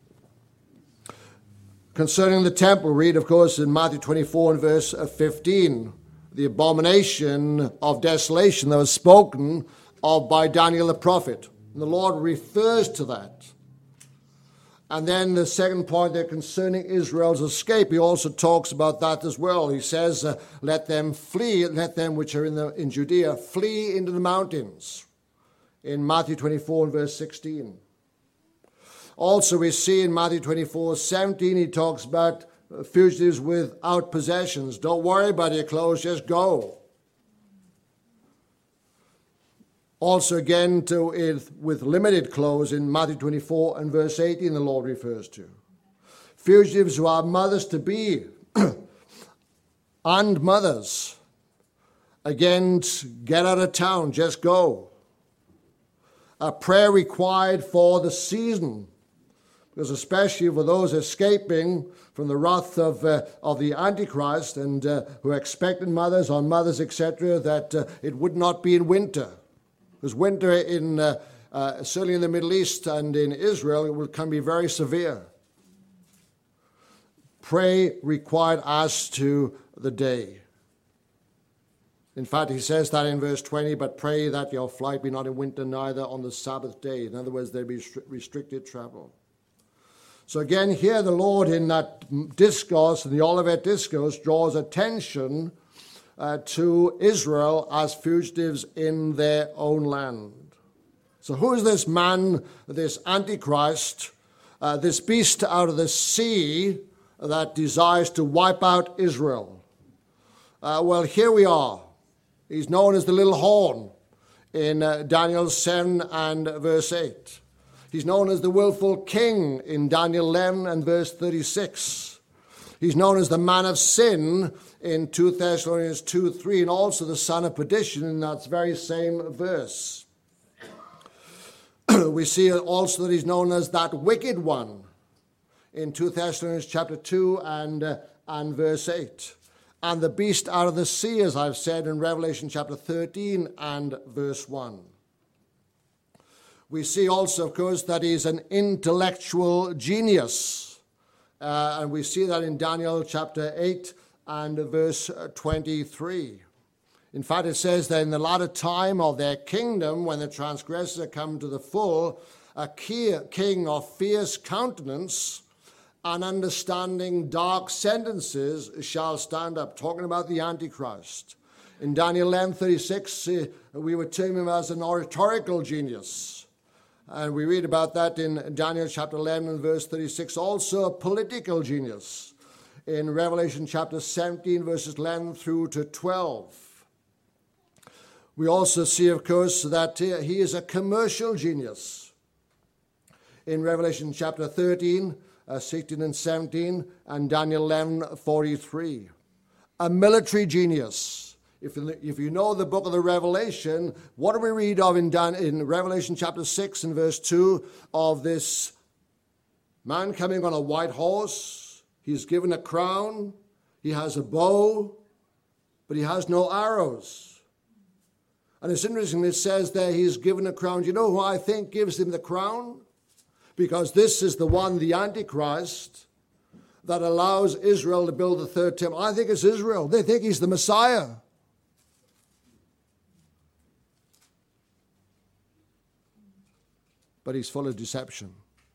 Concerning the temple, read, of course, in Matthew 24 and verse 15, the abomination of desolation that was spoken of by Daniel the prophet. And the Lord refers to that. And then the second point there concerning Israel's escape, he also talks about that as well. He says, let them flee, let them which are in Judea flee into the mountains. In Matthew 24 and verse 16. Also we see in Matthew 24:17, he talks about fugitives without possessions. Don't worry about your clothes, just go. Also again with limited clothes in Matthew 24 and verse 18 the Lord refers to. Fugitives who are mothers-to-be and mothers. Again, get out of town, just go. A prayer required for the season. Because especially for those escaping from the wrath of the Antichrist and who are expecting mothers on mothers, etc., that it would not be in winter. Because winter certainly in the Middle East and in Israel can be very severe. Pray required as to the day. In fact, he says that in verse 20, but pray that your flight be not in winter, neither on the Sabbath day. In other words, there be restricted travel. So again, here the Lord in that discourse, in the Olivet Discourse, draws attention to Israel as fugitives in their own land. So who is this man, this Antichrist, this beast out of the sea that desires to wipe out Israel? Well, here we are. He's known as the little horn in Daniel 7 and verse 8. He's known as the willful king in Daniel 11 and verse 36. He's known as the man of sin in 2 Thessalonians 2:3, and also the son of perdition in that very same verse. We see also that he's known as that wicked one in 2 Thessalonians chapter 2 and verse 8. And the beast out of the sea, as I've said in Revelation chapter 13 and verse 1. We see also, of course, that he's an intellectual genius. And we see that in Daniel chapter 8 and verse 23. In fact, it says that in the latter time of their kingdom, when the transgressors are come to the full, a king of fierce countenance and understanding dark sentences shall stand up, talking about the Antichrist. In Daniel 11:36, we would term him as an oratorical genius. And we read about that in Daniel chapter 11 and verse 36, also a political genius. In Revelation chapter 17, verses 11 through to 12. We also see, of course, that he is a commercial genius. In Revelation chapter 13, 16 and 17, and Daniel 11:43. A military genius. If you know the book of the Revelation, what do we read of in Revelation chapter 6 and verse 2 of this man coming on a white horse? He's given a crown, he has a bow, but he has no arrows. And it's interesting, it says there he's given a crown. Do you know who I think gives him the crown? Because this is the one, the Antichrist, that allows Israel to build the third temple. I think it's Israel. They think he's the Messiah. But he's full of deception.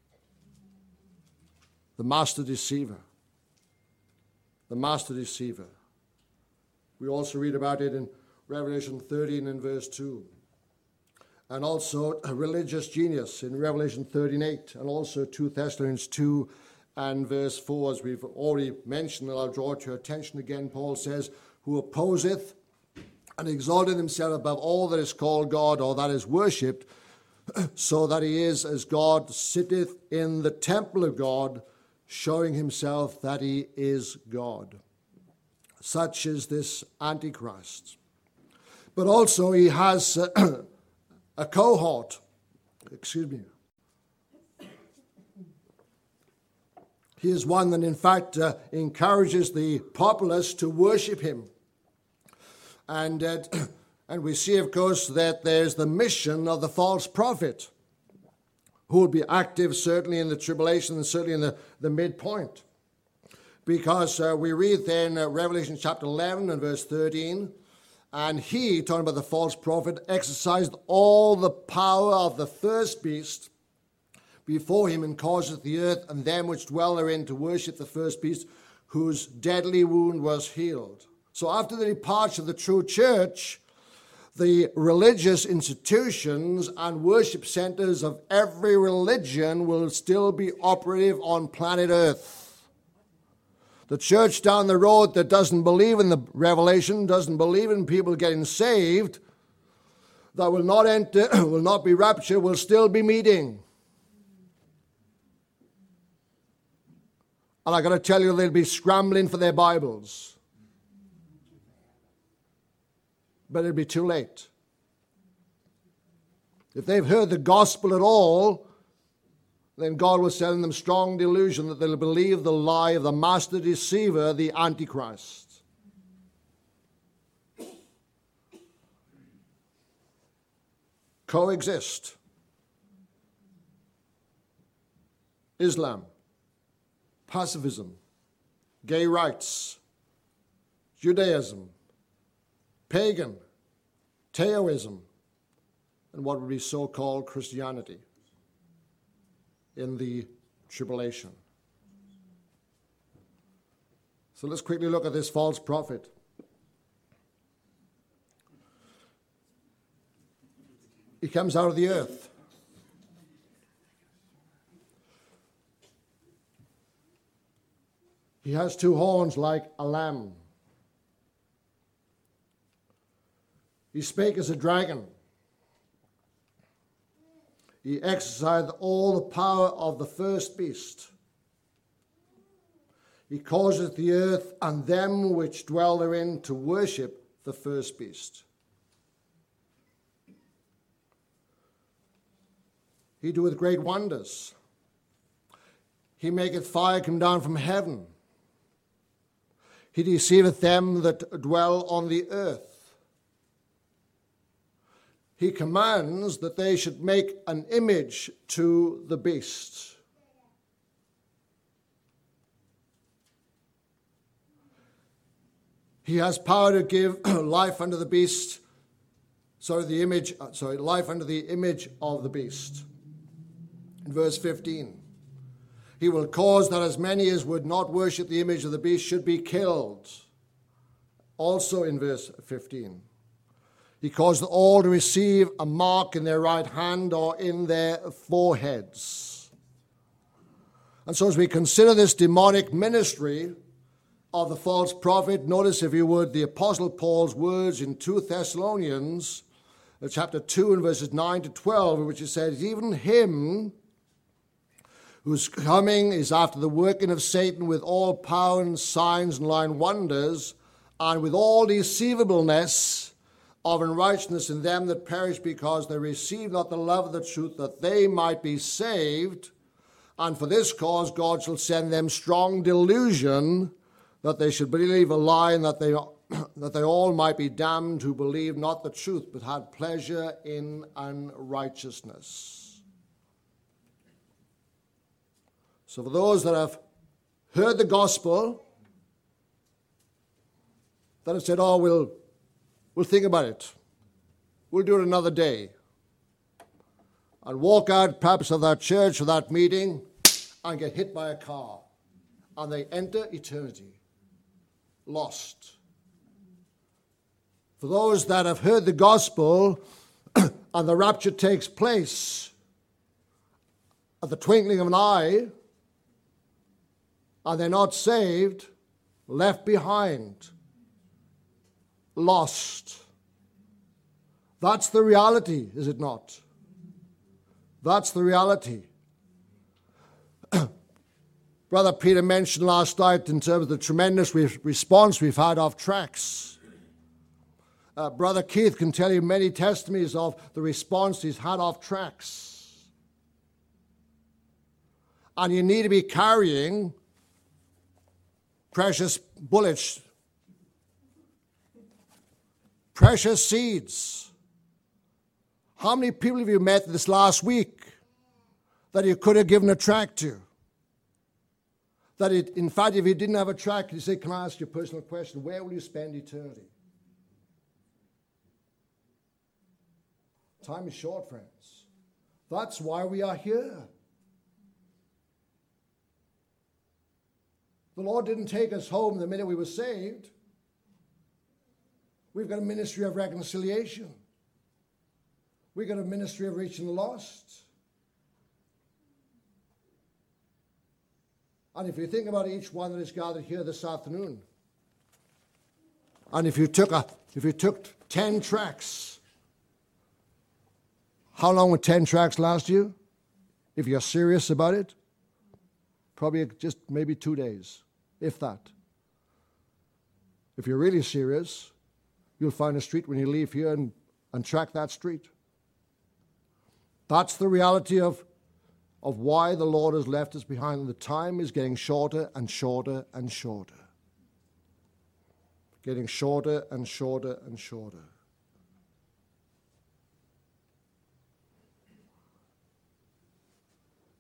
The master deceiver. The master deceiver. We also read about it in Revelation 13 and verse 2. And also a religious genius in Revelation 13:8, and also 2 Thessalonians 2 and verse 4, as we've already mentioned, and I'll draw to your attention again. Paul says, who opposeth and exalteth himself above all that is called God or that is worshipped, so that he is as God, sitteth in the temple of God, showing himself that he is God. Such is this Antichrist. But also he has a cohort, He is one that in fact encourages the populace to worship him. And we see, of course, that there's the mission of the false prophet, who will be active certainly in the tribulation and certainly in the midpoint. Because we read there in Revelation chapter 11 and verse 13, and he, talking about the false prophet, exercised all the power of the first beast before him, and causeth the earth and them which dwell therein to worship the first beast, whose deadly wound was healed. So after the departure of the true church, the religious institutions and worship centers of every religion will still be operative on planet Earth. The church down the road that doesn't believe in the revelation, doesn't believe in people getting saved, that will not enter, will not be raptured, will still be meeting. And I got to tell you, they'll be scrambling for their Bibles. But it'll be too late. If they've heard the gospel at all, then God will send them strong delusion that they'll believe the lie of the master deceiver, the Antichrist. coexist. Islam, pacifism, gay rights, Judaism, pagan, Taoism, and what would be so-called Christianity in the tribulation. So let's quickly look at this false prophet. He comes out of the earth. He has two horns like a lamb. He spake as a dragon. He exercised all the power of the first beast. He causeth the earth and them which dwell therein to worship the first beast. He doeth great wonders. He maketh fire come down from heaven. He deceiveth them that dwell on the earth. He commands that they should make an image to the beast. He has power to give life unto the beast, life unto the image of the beast. In verse 15, he will cause that as many as would not worship the image of the beast should be killed. Also in verse 15, he caused all to receive a mark in their right hand or in their foreheads. And so as we consider this demonic ministry of the false prophet, notice, if you would, the Apostle Paul's words in 2 Thessalonians chapter 2 and verses 9 to 12, in which he says, even him whose coming is after the working of Satan with all power and signs and lying wonders, and with all deceivableness of unrighteousness in them that perish, because they receive not the love of the truth, that they might be saved. And for this cause God shall send them strong delusion, that they should believe a lie, and that they all might be damned who believe not the truth, but had pleasure in unrighteousness. So for those that have heard the gospel, that have said, oh, we'll think about it. We'll do it another day. And walk out perhaps of that church or that meeting and get hit by a car. And they enter eternity. Lost. For those that have heard the gospel and the rapture takes place at the twinkling of an eye, and they're not saved, left behind, lost. That's the reality, is it not? That's the reality. Brother Peter mentioned last night in terms of the tremendous response we've had off tracks. Brother Keith can tell you many testimonies of the response he's had off tracks. And you need to be carrying precious bullets, precious seeds. How many people have you met this last week that you could have given a tract to? In fact, if you didn't have a tract, you say, can I ask you a personal question? Where will you spend eternity? Time is short, friends. That's why we are here. The Lord didn't take us home the minute we were saved. We've got a ministry of reconciliation. We've got a ministry of reaching the lost. And if you think about each one that is gathered here this afternoon, and if you took 10 tracts, how long would 10 tracts last you? If you're serious about it? Probably just maybe 2 days, if that. If you're really serious, you'll find a street when you leave here and track that street. That's the reality of why the Lord has left us behind. And the time is getting shorter and shorter and shorter. Getting shorter and shorter and shorter.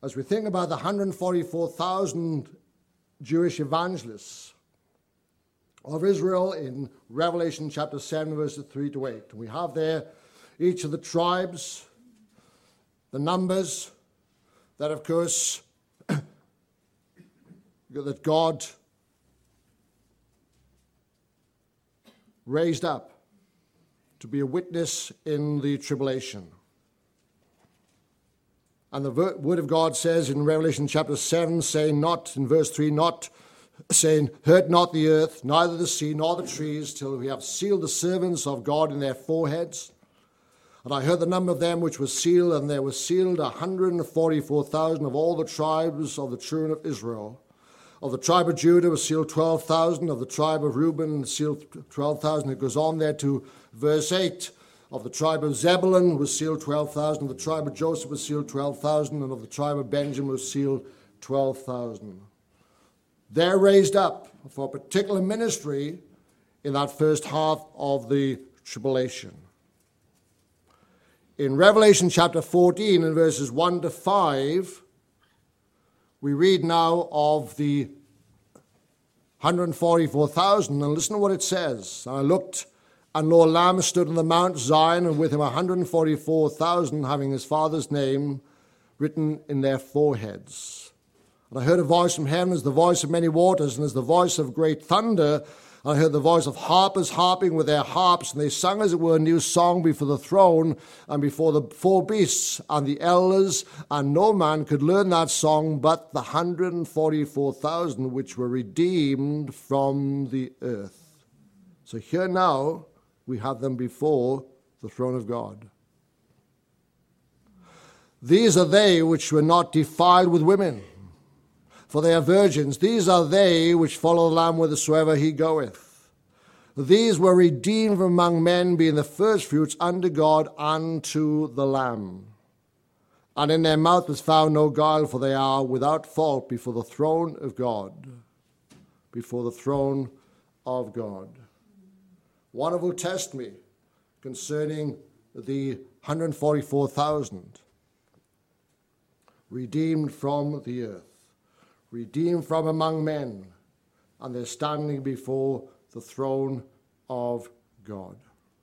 as we think about the 144,000 Jewish evangelists of Israel in Revelation chapter 7, verses 3 to 8. We have there each of the tribes, the numbers that, of course, that God raised up to be a witness in the tribulation. And the word of God says in Revelation chapter 7, saying not, in verse 3, not saying, hurt not the earth, neither the sea, nor the trees, till we have sealed the servants of God in their foreheads. And I heard the number of them which were sealed, and there were sealed 144,000 of all the tribes of the children of Israel. Of the tribe of Judah was sealed 12,000. Of the tribe of Reuben sealed 12,000. It goes on there to verse 8. Of the tribe of Zebulun was sealed 12,000. Of the tribe of Joseph was sealed 12,000. And of the tribe of Benjamin was sealed 12,000. They're raised up for a particular ministry in that first half of the tribulation. In Revelation chapter 14 and verses 1 to 5, we read now of the 144,000, and listen to what it says. And I looked, and lo, a Lamb stood on the Mount Zion, and with him 144,000, having his Father's name written in their foreheads. And I heard a voice from heaven as the voice of many waters, and as the voice of great thunder. And I heard the voice of harpers harping with their harps, and they sung as it were a new song before the throne and before the four beasts and the elders, and no man could learn that song but the 144,000 which were redeemed from the earth. So here now we have them before the throne of God. These are they which were not defiled with women, for they are virgins. These are they which follow the Lamb whithersoever he goeth. These were redeemed from among men, being the firstfruits unto God, unto the Lamb. And in their mouth was found no guile, for they are without fault before the throne of God. Before the throne of God. One will test me concerning the 144,000 redeemed from the earth. Redeemed from among men, and they're standing before the throne of God.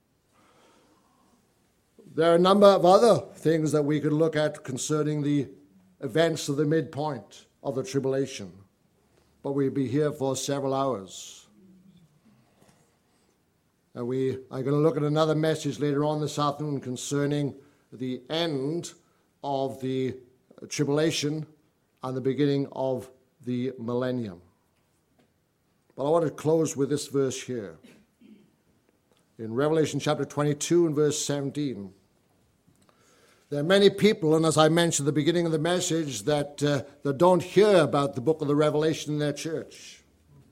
There are a number of other things that we could look at concerning the events of the midpoint of the tribulation, but we'll be here for several hours. And we are going to look at another message later on this afternoon concerning the end of the tribulation and the beginning of the millennium. But I want to close with this verse here. In Revelation chapter 22 and verse 17. There are many people, and as I mentioned at the beginning of the message, that don't hear about the book of the Revelation in their church.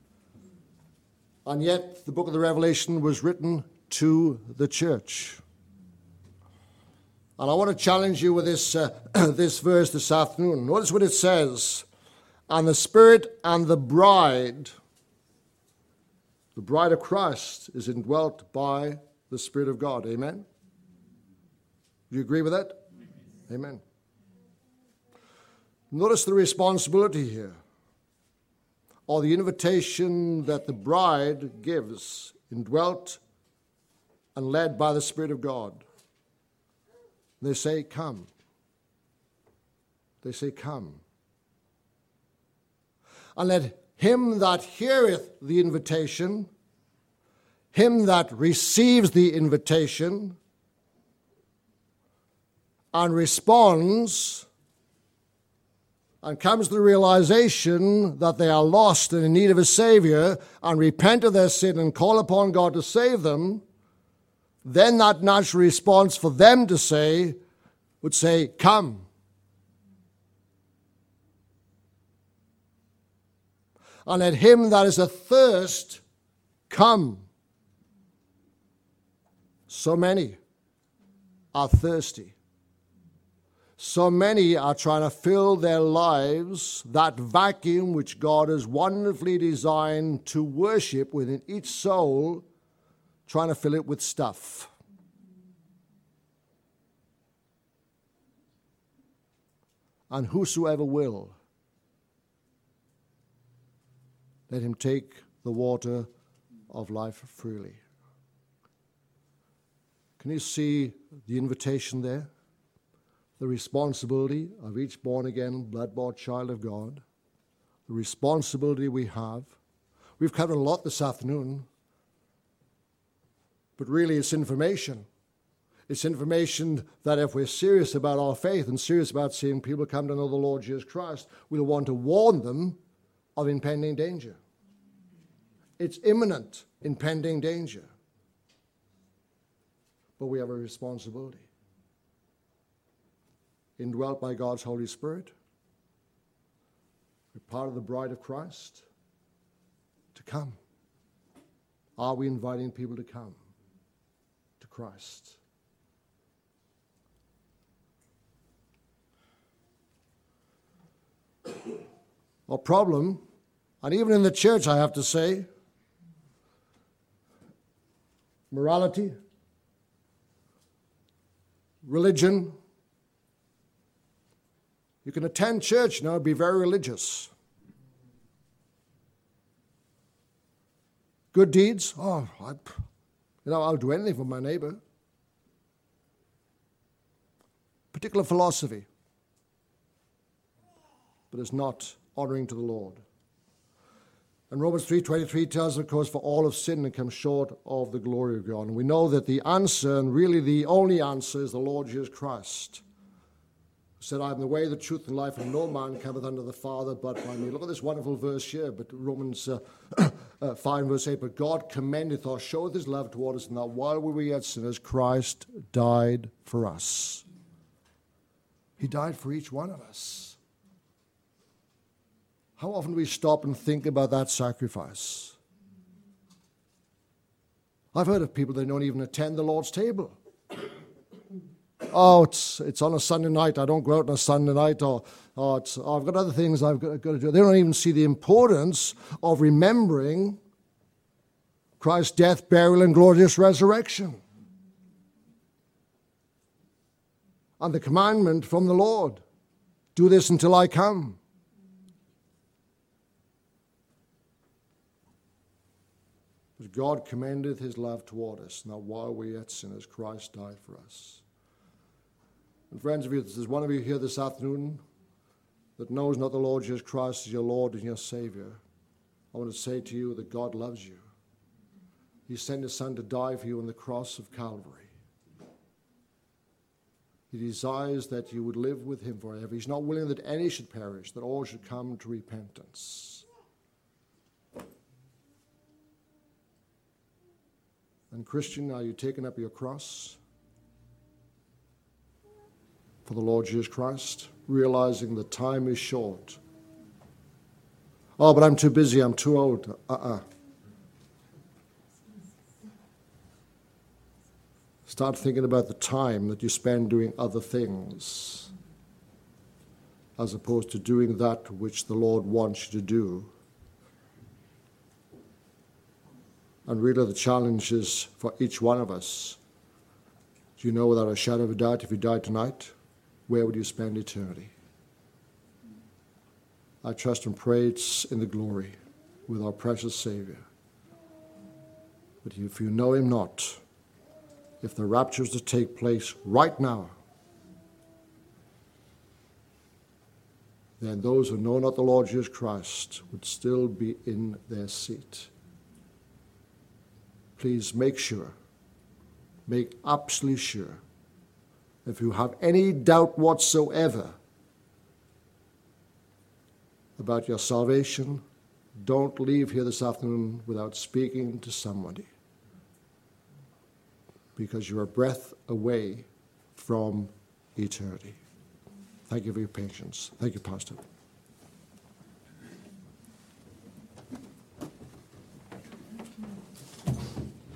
And yet the book of the Revelation was written to the church. And I want to challenge you with this, this verse this afternoon. Notice what it says. And the Spirit and the bride of Christ, is indwelt by the Spirit of God. Amen? Do you agree with that? Amen. Notice the responsibility here, or the invitation that the bride gives, indwelt and led by the Spirit of God. They say, come. They say, come. And let him that heareth the invitation, him that receives the invitation, and responds, and comes to the realization that they are lost and in need of a Savior, and repent of their sin and call upon God to save them, then that natural response for them to say would say, come. And let him that is athirst come. So many are thirsty. So many are trying to fill their lives, that vacuum which God has wonderfully designed to worship within each soul, trying to fill it with stuff. and whosoever will, let him take the water of life freely. Can you see the invitation there? The responsibility of each born-again, blood-bought child of God. The responsibility we have. We've covered a lot this afternoon, but really it's information. It's information that if we're serious about our faith and serious about seeing people come to know the Lord Jesus Christ, we'll want to warn them of impending danger. It's imminent, impending danger. But we have a responsibility. Indwelt by God's Holy Spirit. We're part of the bride of Christ. To come. Are we inviting people to come to Christ? Our problem, and even in the church I have to say, morality, religion. You can attend church now and be very religious. Good deeds, I'll do anything for my neighbor. Particular philosophy, but it's not honoring to the Lord. And Romans 3:23 tells us, of course, for all have sinned and come short of the glory of God. And we know that the answer, and really the only answer, is the Lord Jesus Christ. Who said, I am the way, the truth, and life, and no man cometh unto the Father but by me. Look at this wonderful verse here, but Romans 5 verse 8, but God commendeth or showeth his love toward us, and that while we were yet sinners, Christ died for us. He died for each one of us. How often do we stop and think about that sacrifice? I've heard of people that don't even attend the Lord's table. It's on a Sunday night. I don't go out on a Sunday night. I've got other things I've got to do. They don't even see the importance of remembering Christ's death, burial, and glorious resurrection. And the commandment from the Lord, do this until I come. But God commendeth his love toward us. Now, while we yet sinners, Christ died for us. And friends, if there's one of you here this afternoon that knows not the Lord Jesus Christ as your Lord and your Savior, I want to say to you that God loves you. He sent his Son to die for you on the cross of Calvary. He desires that you would live with him forever. He's not willing that any should perish, that all should come to repentance. And Christian, are you taking up your cross for the Lord Jesus Christ, realizing the time is short? Oh, but I'm too busy, I'm too old. Start thinking about the time that you spend doing other things as opposed to doing that which the Lord wants you to do. And really the challenge is for each one of us. Do you know without a shadow of a doubt, if you died tonight, where would you spend eternity? I trust and pray it's in the glory with our precious Savior. But if you know him not, if the rapture is to take place right now, then those who know not the Lord Jesus Christ would still be in their seat. Please make absolutely sure, if you have any doubt whatsoever about your salvation, don't leave here this afternoon without speaking to somebody, because you're a breath away from eternity. Thank you for your patience. Thank you, Pastor.